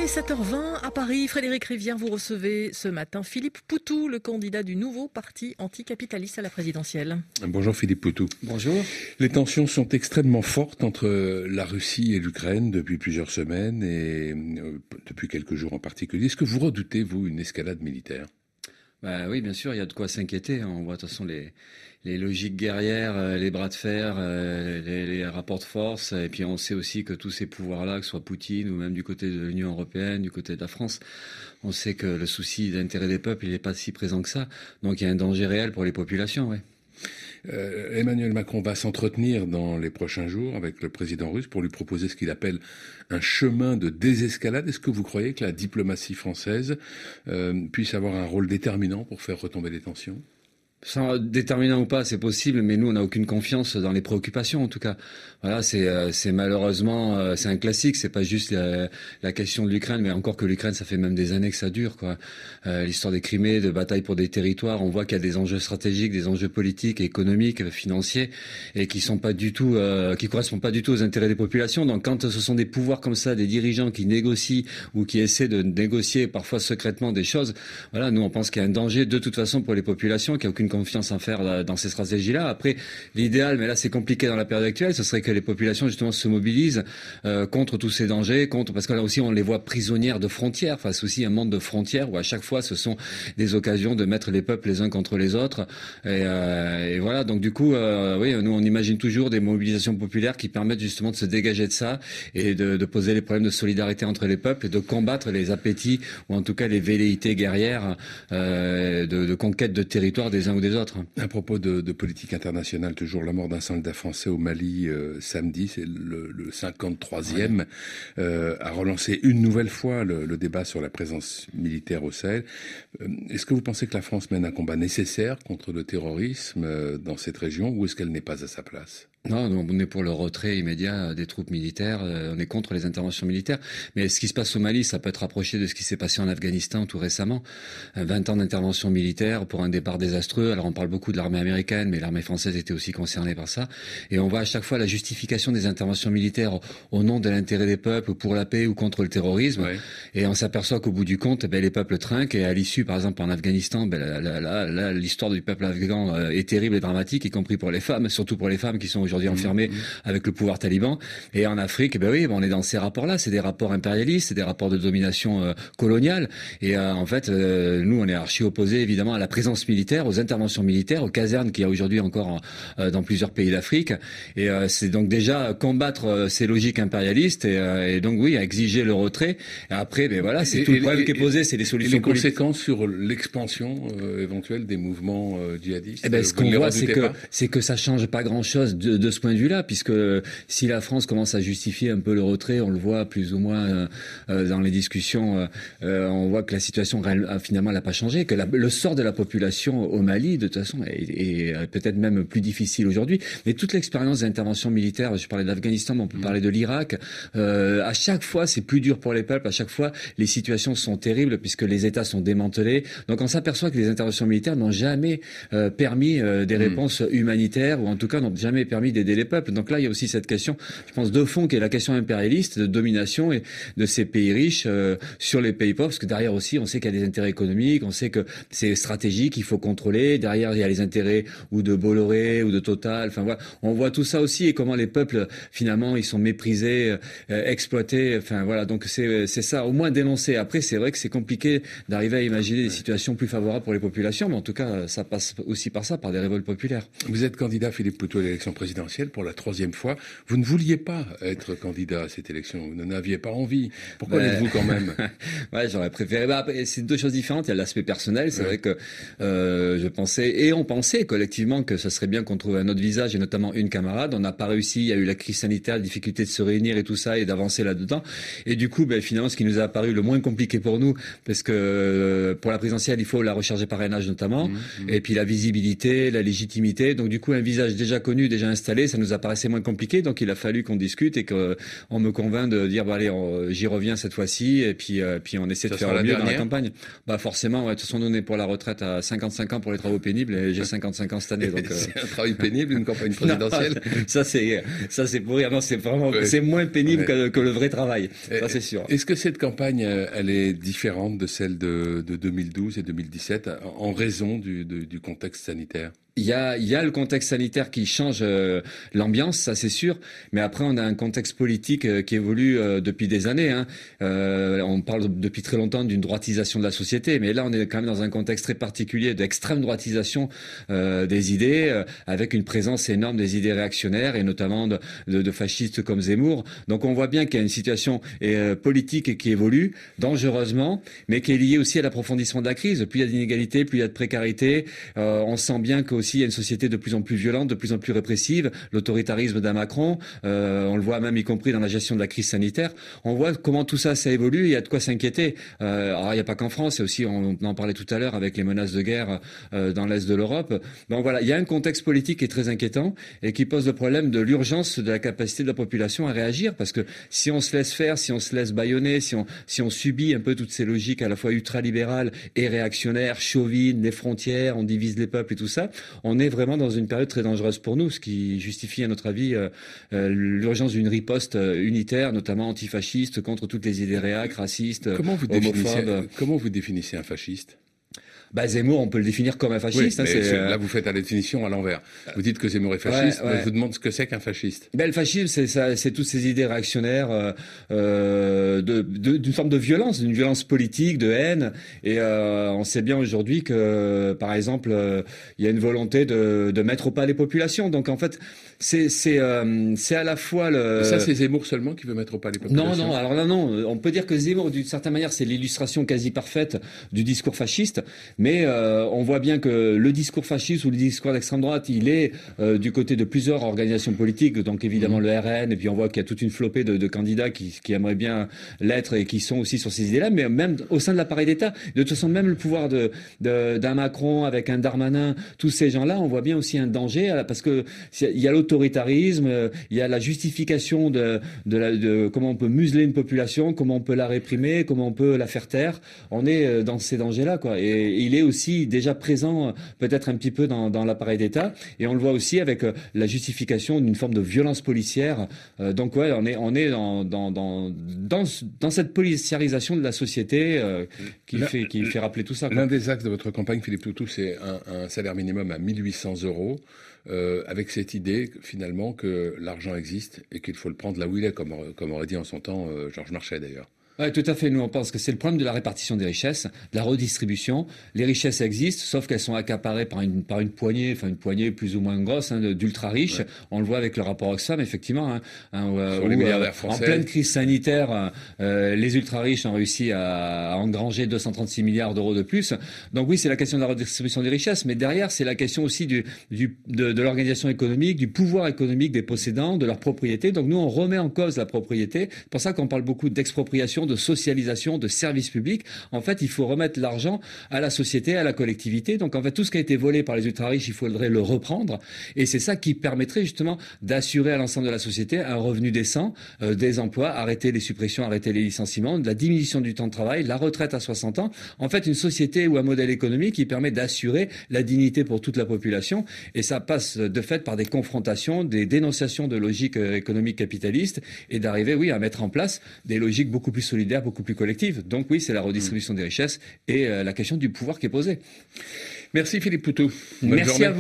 7h20 à Paris. Frédéric Rivière, vous recevez ce matin Philippe Poutou, le candidat du nouveau parti anticapitaliste à la présidentielle. Bonjour Philippe Poutou. Bonjour. Les tensions sont extrêmement fortes entre la Russie et l'Ukraine depuis plusieurs semaines et depuis quelques jours en particulier. Est-ce que vous redoutez, vous, une escalade militaire ? Oui, bien sûr, il y a de quoi s'inquiéter. On voit de toute façon les logiques guerrières, les bras de fer, les rapports de force. Et puis on sait aussi que tous ces pouvoirs-là, que ce soit Poutine ou même du côté de l'Union européenne, du côté de la France, on sait que le souci d'intérêt des peuples, il n'est pas si présent que ça. Donc il y a un danger réel pour les populations, oui. Emmanuel Macron va s'entretenir dans les prochains jours avec le président russe pour lui proposer ce qu'il appelle un chemin de désescalade. Est-ce que vous croyez que la diplomatie française puisse avoir un rôle déterminant pour faire retomber les tensions ? Sans déterminant ou pas, c'est possible, mais nous, on n'a aucune confiance dans les préoccupations, en tout cas. Voilà, c'est malheureusement, c'est un classique. C'est pas juste la question de l'Ukraine, mais encore que l'Ukraine, ça fait même des années que ça dure, quoi. L'histoire des Crimées, de bataille pour des territoires, on voit qu'il y a des enjeux stratégiques, des enjeux politiques, économiques, financiers, et qui sont pas du tout, qui correspondent pas du tout aux intérêts des populations. Donc, quand ce sont des pouvoirs comme ça, des dirigeants qui négocient ou qui essaient de négocier parfois secrètement des choses, voilà, nous, on pense qu'il y a un danger de toute façon pour les populations, qu'il n'y a aucune confiance en faire dans ces stratégies-là. Après, l'idéal, mais là c'est compliqué dans la période actuelle, ce serait que les populations justement se mobilisent contre tous ces dangers, parce que là aussi on les voit prisonnières de frontières, face aussi à un monde de frontières où à chaque fois ce sont des occasions de mettre les peuples les uns contre les autres. Et voilà, donc du coup, oui, nous on imagine toujours des mobilisations populaires qui permettent justement de se dégager de ça et de poser les problèmes de solidarité entre les peuples et de combattre les appétits ou en tout cas les velléités guerrières de conquête de territoire des uns ou des autres. À propos de politique internationale, toujours la mort d'un soldat français au Mali samedi, c'est le 53e, a relancé une nouvelle fois le débat sur la présence militaire au Sahel. Est-ce que vous pensez que la France mène un combat nécessaire contre le terrorisme dans cette région ou est-ce qu'elle n'est pas à sa place ? Non, on est pour le retrait immédiat des troupes militaires, on est contre les interventions militaires. Mais ce qui se passe au Mali, ça peut être rapproché de ce qui s'est passé en Afghanistan tout récemment. 20 ans d'intervention militaire pour un départ désastreux. Alors on parle beaucoup de l'armée américaine, mais l'armée française était aussi concernée par ça. Et on voit à chaque fois la justification des interventions militaires au nom de l'intérêt des peuples, pour la paix ou contre le terrorisme. Ouais. Et on s'aperçoit qu'au bout du compte, les peuples trinquent. Et à l'issue, par exemple en Afghanistan, l'histoire du peuple afghan est terrible et dramatique, y compris pour les femmes, surtout pour les femmes qui sont aujourd'hui enfermés avec le pouvoir taliban. Et en Afrique, on est dans ces rapports-là. C'est des rapports impérialistes, c'est des rapports de domination coloniale. Et en fait, nous, on est archi opposés évidemment à la présence militaire, aux interventions militaires, aux casernes qu'il y a aujourd'hui encore dans plusieurs pays d'Afrique. Et c'est donc déjà combattre ces logiques impérialistes et donc oui, exiger le retrait. Et après, voilà, c'est tout le problème qui est posé, c'est les solutions politiques. Et les conséquences sur l'expansion éventuelle des mouvements djihadistes. Ce qu'on voit, c'est que ça change pas grand-chose de ce point de vue-là, puisque si la France commence à justifier un peu le retrait, on le voit plus ou moins dans les discussions, on voit que la situation finalement n'a pas changé, que le sort de la population au Mali, de toute façon, est peut-être même plus difficile aujourd'hui. Mais toute l'expérience d'intervention militaire, je parlais d'Afghanistan, mais on peut parler de l'Irak, à chaque fois c'est plus dur pour les peuples, à chaque fois les situations sont terribles puisque les États sont démantelés. Donc on s'aperçoit que les interventions militaires n'ont jamais permis des réponses humanitaires, ou en tout cas n'ont jamais permis d'aider les peuples. Donc là, il y a aussi cette question, je pense, de fond, qui est la question impérialiste, de domination et de ces pays riches sur les pays pauvres, parce que derrière aussi, on sait qu'il y a des intérêts économiques, on sait que c'est stratégique, il faut contrôler. Derrière, il y a les intérêts ou de Bolloré ou de Total. Enfin voilà, on voit tout ça aussi et comment les peuples, finalement, ils sont méprisés, exploités. Enfin voilà, donc c'est ça, au moins dénoncer. Après, c'est vrai que c'est compliqué d'arriver à imaginer des situations plus favorables pour les populations, mais en tout cas, ça passe aussi par ça, par des révoltes populaires. Vous êtes candidat, Philippe Poutou, à l'élection présidentielle pour la 3e fois. Vous ne vouliez pas être candidat à cette élection. Vous n'en aviez pas envie. Pourquoi l'êtes-vous quand même ? Ouais, j'aurais préféré. C'est deux choses différentes. Il y a l'aspect personnel. C'est vrai que on pensait collectivement que ce serait bien qu'on trouve un autre visage et notamment une camarade. On n'a pas réussi. Il y a eu la crise sanitaire, la difficulté de se réunir et tout ça et d'avancer là-dedans. Et du coup, finalement, ce qui nous a apparu le moins compliqué pour nous, parce que pour la présidentielle, il faut la recharger parrainage notamment, et puis la visibilité, la légitimité. Donc du coup, un visage déjà connu, déjà installé, installé, ça nous apparaissait moins compliqué. Donc il a fallu qu'on discute et qu'on me convainc de dire, allez, j'y reviens cette fois-ci. Et puis on essaie de faire le mieux dans la campagne. Forcément, de toute façon, nous on est pour la retraite à 55 ans pour les travaux pénibles et j'ai 55 ans cette année. Donc c'est un travail pénible, une campagne présidentielle. Non, ça c'est pour rire. Non, c'est vraiment, c'est moins pénible que le vrai travail. Ça c'est sûr. Est-ce que cette campagne, elle est différente de celle de 2012 et 2017 en raison du contexte sanitaire? Il y a le contexte sanitaire qui change l'ambiance, ça c'est sûr. Mais après, on a un contexte politique qui évolue depuis des années. On parle depuis très longtemps d'une droitisation de la société, mais là, on est quand même dans un contexte très particulier d'extrême droitisation des idées, avec une présence énorme des idées réactionnaires et notamment de fascistes comme Zemmour. Donc, on voit bien qu'il y a une situation politique qui évolue dangereusement, mais qui est liée aussi à l'approfondissement de la crise. Plus il y a d'inégalités, plus il y a de précarité. On sent bien qu'aussi il y a une société de plus en plus violente, de plus en plus répressive, l'autoritarisme d'un Macron, on le voit même y compris dans la gestion de la crise sanitaire. On voit comment tout ça évolue, il y a de quoi s'inquiéter. Alors il n'y a pas qu'en France, il y a aussi, on en parlait tout à l'heure, avec les menaces de guerre dans l'Est de l'Europe. Donc voilà, il y a un contexte politique qui est très inquiétant et qui pose le problème de l'urgence de la capacité de la population à réagir, parce que si on se laisse faire, si on se laisse bâillonner, si on subit un peu toutes ces logiques à la fois ultralibérales et réactionnaires, chauvines, les frontières, on divise les peuples et tout ça, on est vraiment dans une période très dangereuse pour nous, ce qui justifie à notre avis l'urgence d'une riposte unitaire, notamment antifasciste, contre toutes les idées réac, racistes, homophobes. Comment vous définissez un fasciste ? Zemmour, on peut le définir comme un fasciste. Oui, là, vous faites la définition à l'envers. Vous dites que Zemmour est fasciste, mais je vous demande ce que c'est qu'un fasciste. Le fascisme, c'est toutes ces idées réactionnaires d'une forme de violence, d'une violence politique, de haine. Et on sait bien aujourd'hui que, par exemple, il y a une volonté de mettre au pas les populations. Donc en fait, c'est à la fois le... Ça, c'est Zemmour seulement qui veut mettre au pas les populations. Non. Alors là, non. On peut dire que Zemmour, d'une certaine manière, c'est l'illustration quasi parfaite du discours fasciste. Mais on voit bien que le discours fasciste ou le discours d'extrême droite, il est du côté de plusieurs organisations politiques, donc évidemment le RN, et puis on voit qu'il y a toute une flopée de candidats qui aimeraient bien l'être et qui sont aussi sur ces idées-là, mais même au sein de l'appareil d'État. De toute façon, même le pouvoir d'un Macron avec un Darmanin, tous ces gens-là, on voit bien aussi un danger, parce que il y a l'autoritarisme, il y a la justification de comment on peut museler une population, comment on peut la réprimer, comment on peut la faire taire. On est dans ces dangers-là, quoi. Et il est aussi déjà présent peut-être un petit peu dans l'appareil d'État, et on le voit aussi avec la justification d'une forme de violence policière. Donc ouais, on est dans cette policiarisation de la société qui fait rappeler tout ça, quoi. L'un des axes de votre campagne, Philippe Poutou, c'est un salaire minimum à 1 800 €, avec cette idée finalement que l'argent existe et qu'il faut le prendre là où il est, comme aurait dit en son temps Georges Marchais d'ailleurs. Oui, tout à fait. Nous, on pense que c'est le problème de la répartition des richesses, de la redistribution. Les richesses existent, sauf qu'elles sont accaparées par une poignée, une poignée plus ou moins grosse, d'ultra riches. Ouais. On le voit avec le rapport Oxfam, effectivement. Les milliardaires français. En pleine crise sanitaire, les ultra riches ont réussi à engranger 236 milliards d'euros de plus. Donc oui, c'est la question de la redistribution des richesses, mais derrière, c'est la question aussi de l'organisation économique, du pouvoir économique des possédants, de leur propriété. Donc nous, on remet en cause la propriété. C'est pour ça qu'on parle beaucoup d'expropriation, de socialisation, de services publics. En fait, il faut remettre l'argent à la société, à la collectivité. Donc, en fait, tout ce qui a été volé par les ultra-riches, il faudrait le reprendre. Et c'est ça qui permettrait justement d'assurer à l'ensemble de la société un revenu décent, des emplois, arrêter les suppressions, arrêter les licenciements, de la diminution du temps de travail, la retraite à 60 ans. En fait, une société ou un modèle économique qui permet d'assurer la dignité pour toute la population. Et ça passe de fait par des confrontations, des dénonciations de logiques économiques capitalistes et d'arriver, oui, à mettre en place des logiques beaucoup plus solidaire, beaucoup plus collective. Donc oui, c'est la redistribution des richesses et la question du pouvoir qui est posée. Merci Philippe Poutou. Merci à vous.